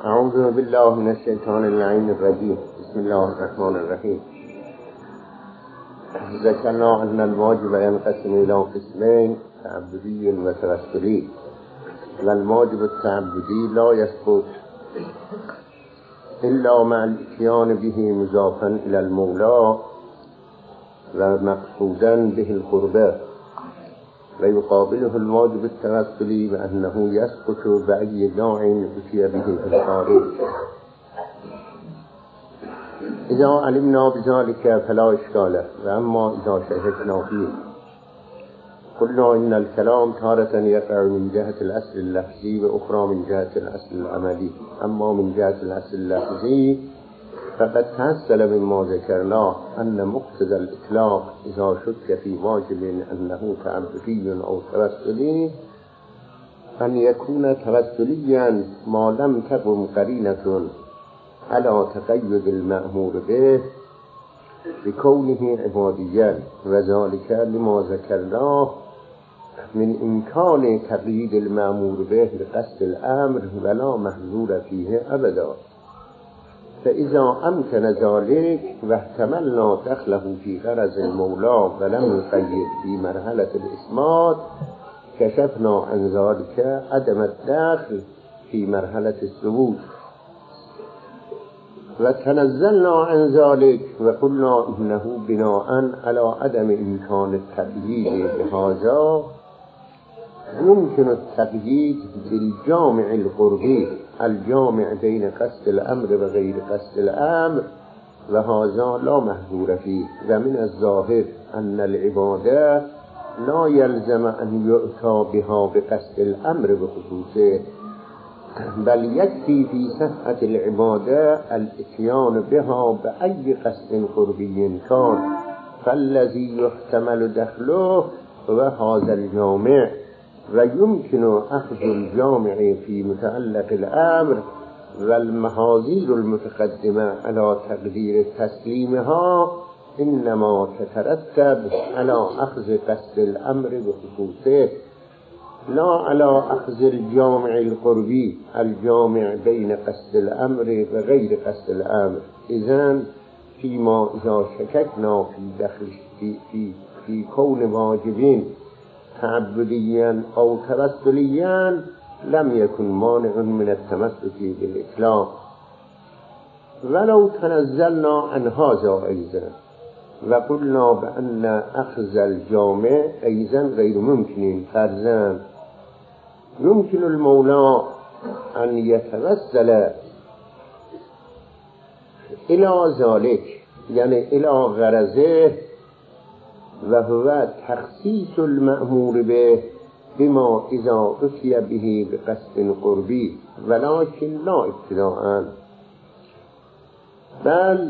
اعوذ بالله من الشیطان اللعین الرجیم. بسم الله الرحمن الرحیم. ذکرنا ان الواجب ينقسم الى قسمين، تعبدی و توسلی. و الواجب التعبدی لا يسقط الا مع الاتيان به مضافا الى المولى و مقصودا به القربه، و یقابله الواجب التوسلی و انه یسقط بأی داع اتي به في الخارج. اذا علمنا بذلك فلا اشكال، و اما اذا شهدنا فيه قلنا ان الكلام تارة يقع من جهة الاصل اللفظي و اخرى من جهة الاصل العملي. اما من جهة الاصل اللفظي فقد تحصل مما ذكرناه ان مقتضى الاطلاق اذا شك في واجب انه تعبدي او توسلي ان يكون توسليا ما لم تقم قرينة على تقيد المأمور به بكونه عباديا، وذلك لما ذكرناه من امكان تقييد المأمور به بقصد الامر ولا محظور فيه ابدا. فإذا أمكن ذلك واحتملنا دخله في غرض المولى ولم نقيد في مرحلة الإسمات كشفنا عن ذلك عدم الدخل في مرحلة الثبوت، وتنزلنا عن ذلك وقلنا إنه بناء على عدم إمكان التقييد بهذا يمكن التقييد بالجامع القربي الجامع بين قصد الأمر وغير قصد الأمر، وهذا لا محظور فيه. ومن الظاهر أن العبادة لا يلزم أن يؤتى بها بقصد الأمر بخصوصه، بل يكفي في صحة العبادة الاتيان بها بأي قصد قربي كان، فالذي يحتمل دخله هو هذا الجامع، ويمكن أخذ الجامع في متعلق الأمر، والمحاذير المتقدمة على تقدير تسليمها إنما تترتب على أخذ قصد الأمر بخصوصه لا على أخذ الجامع القربي الجامع بين قصد الأمر وغير قصد الأمر. إذن فيما إذا شككنا في دخل في كون واجبين تعبديا أو توسليا لم يكن مانع من التمسك بالإطلاق، ولو تنزلنا عن هذا أيضا وقلنا بأن أخذ الجامع أيضا غير ممكن، فرضاً يمكن المولى أن يتوسل إلى ذلك يعني إلى غرضه، وهو تخصيص المأمور به بما إذا أتي به بقصد قربي، ولكن لا ابتداء بل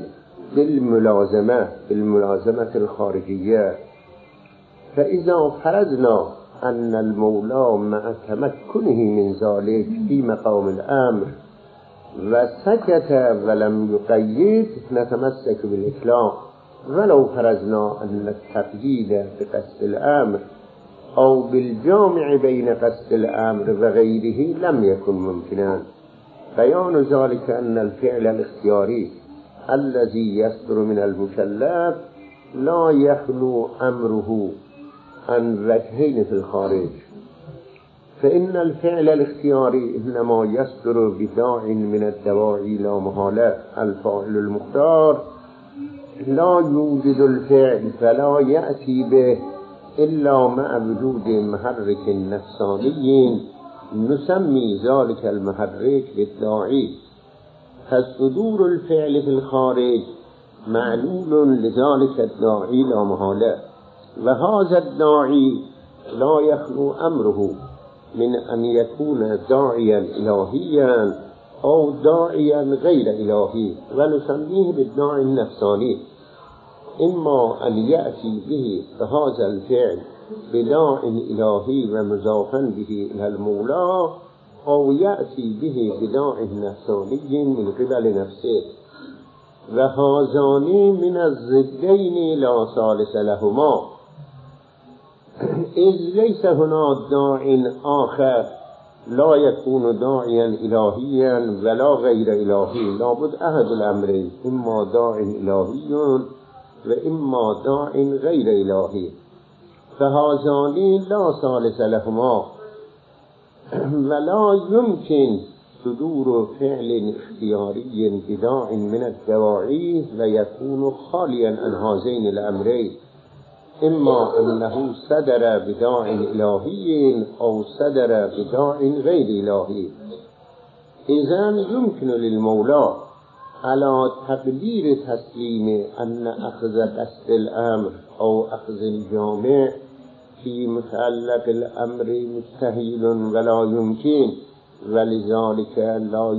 بالملازمة الخارجية. فإذا فرضنا أن المولى مع تمكنه من ذلك في مقام الأمر وسكت ولم يقيد نتمسك بالإطلاق، ولو فرضنا أن التقييد بقصد الأمر أو بالجامع بين قصد الأمر وغيره لم يكن ممكنا. بيان ذلك أن الفعل الاختياري الذي يصدر من المكلف لا يخلو أمره عن وجهين في الخارج، فإن الفعل الاختياري إنما يصدر بداع من الدواعي لا محالة. الفاعل المختار لا يوجد الفعل فلا يأتي به إلا مع وجود محرك نفساني نسمي ذلك المحرك بالداعي، فصدور الفعل في الخارج معلول لذلك الداعي لا محالة، وهذا الداعي لا يخلو أمره من أن يكون داعيا إلهيا أو داعيا غير إلهي، ونسميه بالداعي النفساني، إما أن يأتي به بهذا الفعل بداع إلهي ومضافا به إلى المولى، أو يأتي به بداع نفساني من قبل نفسه، وهذان من الضدين لا ثالث لهما، إذ ليس هنا داع آخر لا يكون داعيا إلهيا ولا غير إلهي، لابد أحد الأمرين، إما داع إلهي وإما داع غير إلهي، فهذان لا ثالث لهما، ولا يمكن صدور فعل اختياري بداع من الدواعي ويكون خاليا عن هذين الأمرين، إما أنه صدر بداع إلهي أو صدر بداع غير إلهي. إذن يمكن للمولى على تقدير تسليم أن أخذ قصد الأمر أو أخذ الجامع في متعلق الأمر مستحيل ولا يمكن، ولذلك لا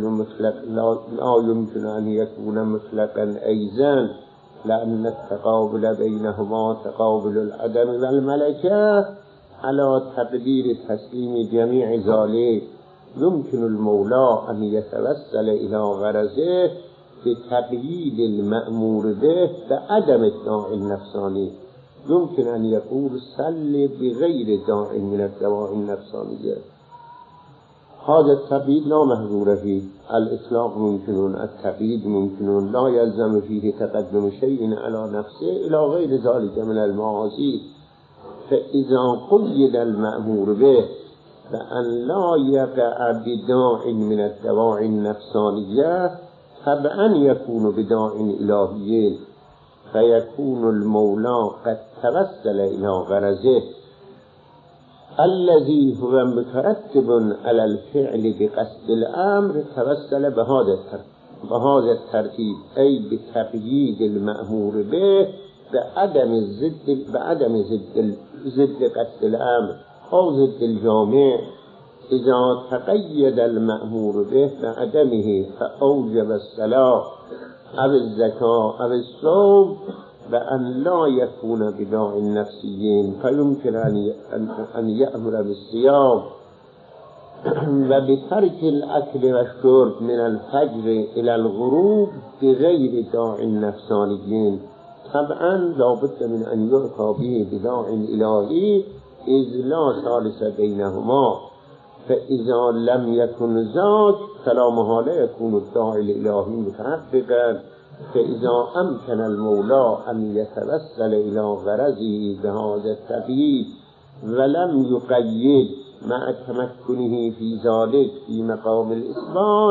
يمكن أن يكون مطلقا أيضا، لأن التقابل بينهما تقابل العدم والملكة. على تقدير تسليم جميع ذلك يمكن المولى أن يتوسل إلى غرضه بتقييد المأمور به بعدم الداعي النفساني. يمكن أن يقول سل بغير داع من الدواعي النفسانية، هذا التقييد لا محظور فيه، الإطلاق ممكن، التقييد ممكن، لا يلزم فيه تقدم شيء على نفسه إلى غير ذلك من المعاصي. فإذا قيد المأمور به فأن لا يقع بداع من الدواعي النفسانية طبعا يكون بداع إلهي، فيكون المولى قد توسل إلى غرضه الذي هو مترتب على الفعل بقصد الأمر، توسل بهذا الترتيب، أي بتقييد المأمور به بعدم ضد قصد الأمر أو ضد الجامع. إذا تقيد المأمور به بعدمه فأوجب الصلاة أو الزكاة أو الصوم، بأن لا يكون بداع النفسيين، فيمكن أن يأمر بالصيام وبترك الأكل والشرب من الفجر إلى الغروب بغير داع النفسانيين. طبعا لا بد من أن يؤتى به بداع إلهي إذ لا ثالث بينهما، فإذا لم يكن ذاك فلا محالة يكون الداعي الإلهي متحققا. فإذا أمكن المولى أن يتوسل إلى غرضه بهذا التقييد ولم يقيد مع تمكنه في ذلك في مقام الإثبات،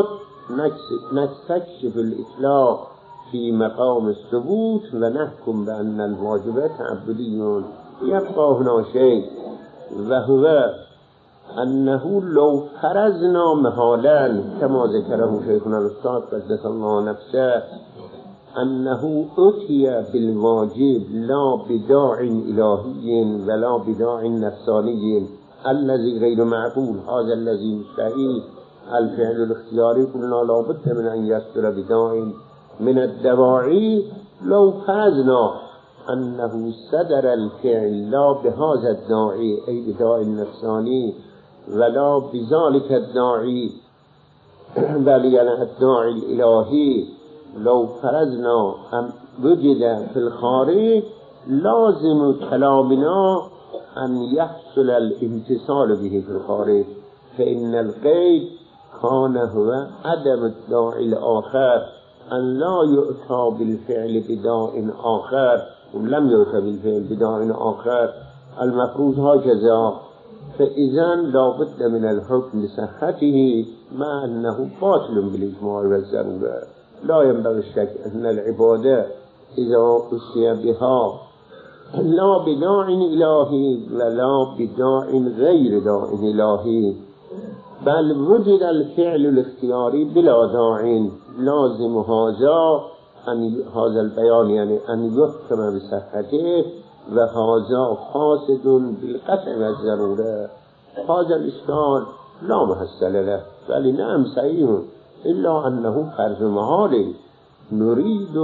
نستكشف الإطلاق في مقام الثبوت ونحكم بأن الواجب تعبدي. يبقى هنا شيء، وهو أنه لو فرضنا محالا كما ذكره شيخنا الأستاذ قدس الله نفسه أنه أتي بالواجب لا بداع إلهي ولا بداع نفساني الذي غير معقول، هذا الذي مستحيل، الفعل الاختياري قلنا لا بد من أن يصدر بداع من الدواعي. لو فرضنا أنه صدر الفعل لا بهذا الداعي أي بداع النفساني ولا بذلك الداعي بل يعني الداعي الإلهي، لو فرضنا أن وجد في الخارج لازم كلامنا أن يحصل الامتصال به في الخارج، فإن القيد كان هو عدم الداعي الآخر، أن لا يؤتى بالفعل بداع آخر، ولم يؤتى بالفعل بداع آخر، المفروض هكذا. فإذا لا بد من الحكم لصحته مع أنه باطل بالإجماع والضرورة. لا ينبغي الشك أن العبادة إذا أتي بها لا بداع إلهي ولا بداع غير داع إلهي، بل وجد الفعل الاختياري بلا داع، لازم هذا البيان يعني أن يحكم بصحته، وهذا فاسد بالقطع والضرورة. هذا الإشكال لا محصل له، بل نعم صحيح، إلا أنه فرض محال. نريد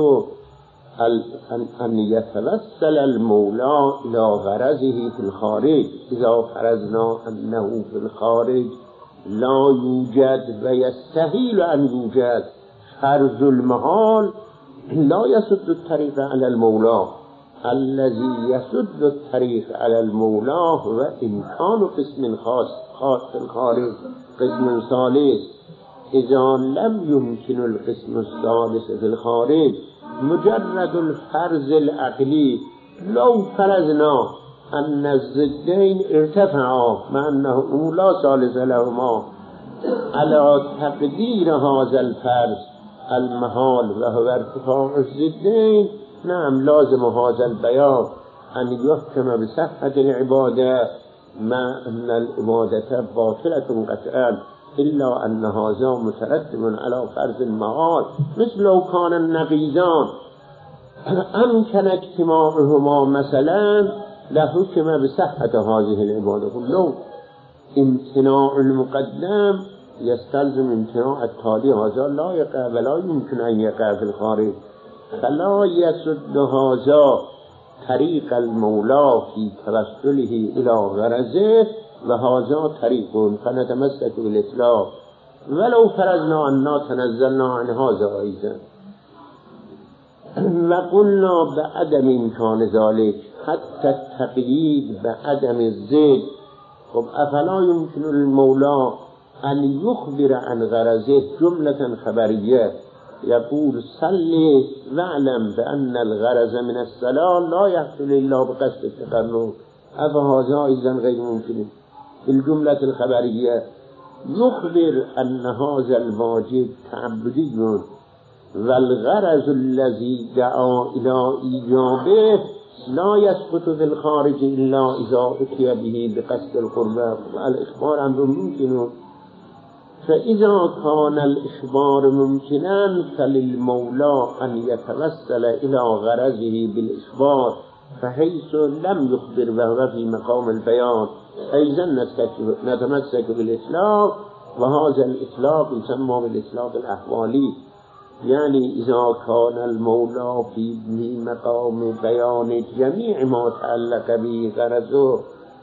أن يتوسل المولى إلى غرضه في الخارج. إذا فرضنا أنه في الخارج لا يوجد ويستحيل أن يوجد فرض المحال، لا يسد الطريق على المولى. الذي يسد الطريق على المولاه و امکان قسم خاص الخارج قسم ثالث اذا لم يمكن القسم الثالث في الخارج مجرد الفرض العقلی لو فرضنا ان الضدين ارتفعا مع انه لا ثالث لهما على تقدير هذا الفرض المحال وهو ارتفاع الضدين نعم لازم هذا البيان أن يحكم بصحة العبادة مع أن العبادة باطلة قطعا إلا أن هذا مترتب على فرض المحال مثل لو كان النقيضان أمكن اجتماعهما مثلا لحكم بصحة هذه العبادة. لو امتناع المقدم يستلزم امتناع التالي هذا لا يقع ولا يمكن أن يقع في الخارج فلا يسد هذا طريق المولى في توسله إلى غرضه وهذا طريق فنتمسك بالإطلاق ولو فرضنا أننا تنزلنا عن هذا أيضا وقلنا بعدم إمكان ذلك حتى التقييد بعدم الزد. خب أفلا يمكن المولى أن يخبر عن غرضه جملة خبرية يقول صلي واعلم بأن الغرض من الصلاة لا يحصل إلا بقصد التقرب فهذا أيضا غير ممكن. الجملة الخبرية يخبر أن هذا الواجب تعبدي والغرض الذي دعا إلى إيجابه لا يسقط في الخارج إلا إذا أتي به بقصد القربة والإخبار عنه ممكن. فإذا كان الإخبار ممكنا فللمولى أن يتوسل إلى غرضه بالإخبار فحيث لم يخبر وهو في مقام البيان أيضا نتمسك بالإطلاق وهذا الإطلاق يسمى بالإطلاق الأحوالي. يعني إذا كان المولى في مقام بيان جميع ما تعلق به غرضه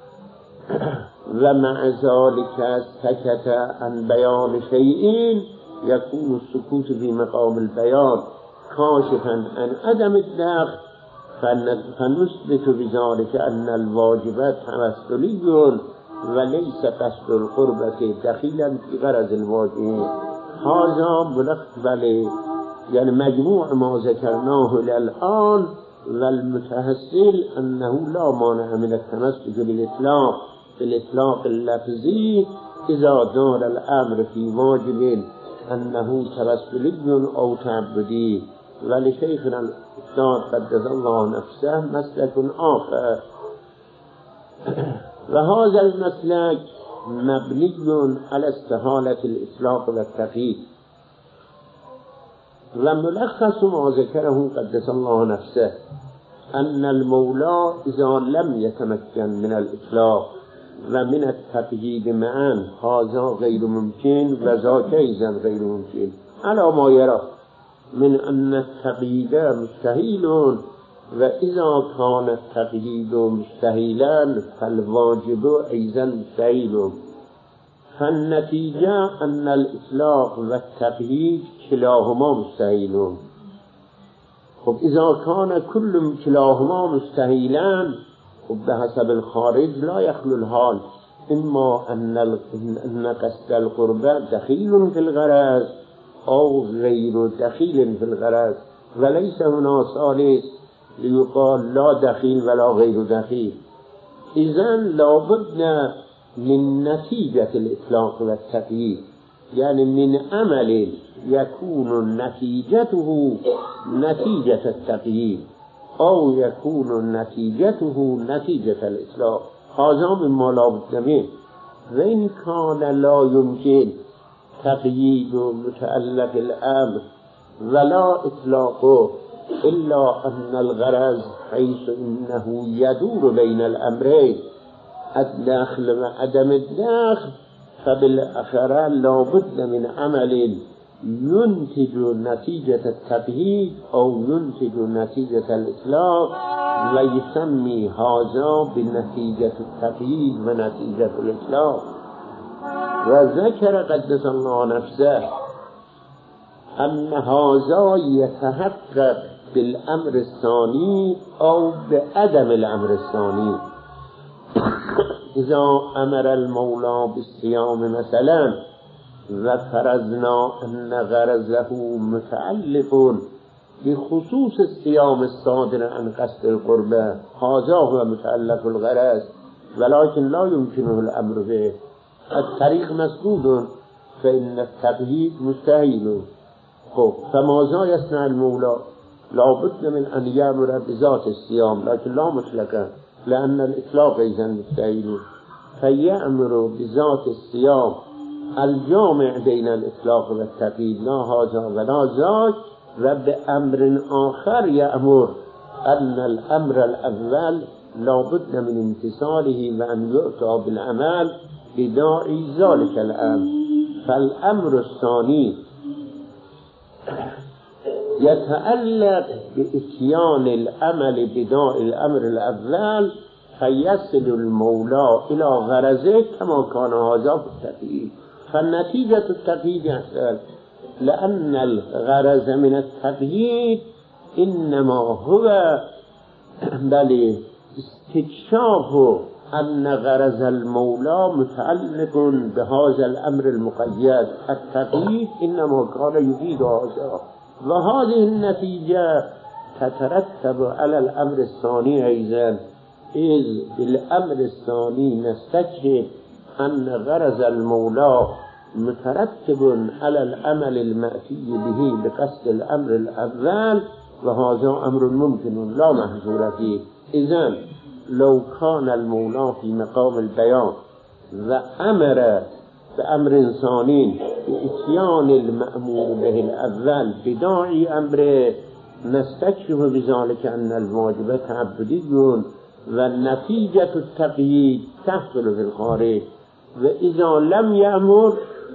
ومع ذلك سكت عن بيان شيء يكون السكوت في مقام البيان كاشفا عن عدم الدخل فنثبت بذلك أن الواجبات توسلي وليس قصد القربة دخيلا في غرض الواجب. هذا ملخبل يعني مجموع ما ذكرناه الآن والمتحصل أنه لا مانع من التمسك بالإطلاق اللفظي إذا دار الأمر في واجب أنه توسلي أو تعبدي. ولشيخنا الأستاذ قدس الله نفسه مسلك آخر وهذا المسلك مبني على استحالة الإطلاق والتقييد. وملخص ما ذكره قدس الله نفسه أن المولى إذا لم يتمكن من الإطلاق ومن التقييد معا هذا غير ممكن وذاك أيضا غير ممكن على ما يرى من أن التقييد مستحيل وإذا كان التقييد مستحيلا فالواجب أيضا مستحيل. فالنتيجة أن الإطلاق والتقييد كلاهما مستحيل. خب إذا كان كلاهما مستحيلا بحسب الخارج لا يخلو الحال إما أن قصد القربة دخيل في الغرض أو غير دخيل في الغرض وليس هنا ثالث ليقال لا دخيل ولا غير دخيل. إذن لابد من نتيجة الإطلاق والتقييد يعني من عمل يكون نتيجته نتيجة التقييد أو يكون نتيجته نتيجة الإطلاق. هذا مما لا بد منه. وإن كان لا يمكن تقييد متعلق الأمر ولا إطلاقه إلا أن الغرض حيث إنه يدور بين الأمرين الداخل وعدم الداخل فبالآخرة لا بد من عمل ينتج نتيجة التقييد أو ينتج نتيجة الإطلاق ويسمي هذا بنتيجة التقييد ونتيجة الإطلاق. وذكر قدس الله نفسه أن هذا يتحقق بالامر الثانی او بعدم الامر الثانی. اذا امر المولا بالصيام مثلا و فرضنا ان غرضه متعلق بخصوص الصيام الصادر عن قصد القربة، هذا هو متعلق الغرض ولكن لا يمكنه الامر به. الطريق مسدود فإن التقييد مستحيل. فماذا يصنع المولى؟ لابد من أن يأمر بذات الصيام لكن لا مطلقا، لأن الإطلاق إذا مستحيل، فيأمر بذات الصيام الجامع بين الإطلاق والتقييد، لا هذا ولا ذاك. وبأمر آخر يأمر أن الأمر الأول لابد من امتثاله وأن يؤتى بالعمل بداعي ذلك الأمر. فالأمر الثاني يتعلق بإتيان العمل بداعي الأمر الأول فيصل المولى إلى غرضه كما كان هذا في التقييد. فالنتيجة التقييد يحصل، لأن الغرض من التقييد إنما هو استكشاف أن غرض المولى متعلق بهذا الأمر المقيد. التقييد إنما كان يفيد هذا، وهذه النتيجة تترتب على الأمر الثاني أيضا، إذ بالأمر الثاني نستكشف أن غرض المولى مترتب على العمل المأتي به بقصد الأمر الأول، وهذا أمر ممكن لا محظور فيه. إذن لو كان المولى في مقام البيان وأمر بأمر ثاني بإتيان المأمور به الأول بداعي أمره، نستكشف بذلك أن الواجب تعبدي والنتيجة التقييد تحصل في الخارج. وإذا لم يأمر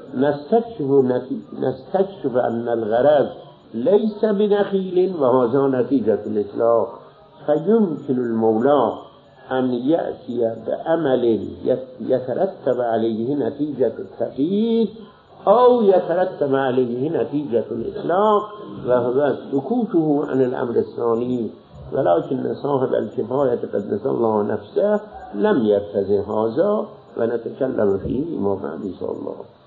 نستكشف أن الغرض ليس بنخيل، وهذا نتيجة الإطلاق. فيمكن المولى أن يأتي بأمل يترتب عليه نتيجة التقييد أو يترتب عليه نتيجة الإطلاق، وهو سكوته عن الأمر الثاني. ولكن صاحب الكفاية قدس الله نفسه لم يرتضي هذا، ونتكلم فيه ما بعد إن شاء الله.